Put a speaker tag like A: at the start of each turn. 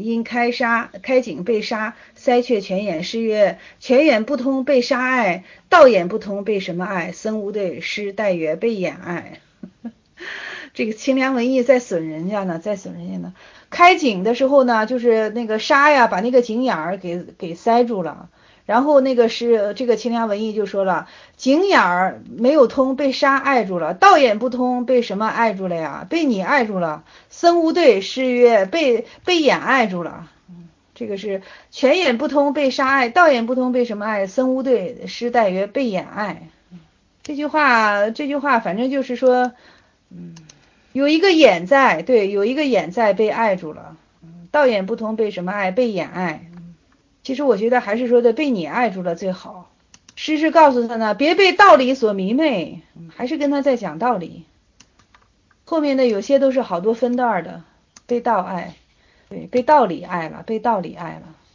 A: 因开井被杀，塞却泉眼，诗曰：泉眼不通被杀爱，道眼不通被什么爱？僧无对，师代曰被掩爱。这个清凉文艺在损人家呢，开井的时候呢，就是那个沙呀，把那个井眼儿给塞住了。然后那个是这个清凉文艺就说了，井眼儿没有通，被沙碍住了；道眼不通，被什么碍住了呀？被你碍住了。僧无对，诗曰被眼碍住了。这个是泉眼不通被沙碍，道眼不通被什么碍？僧无对，诗代曰被眼碍。这句话反正就是说，有一个眼在，对，有一个眼在被碍住了。道眼不通被什么碍？被眼碍。其实我觉得还是说的被你碍住了最好。诗是告诉他呢，别被道理所迷昧，还是跟他在讲道理。后面的有些都是好多分段的，被道碍，对，被道理碍了，被道理碍了。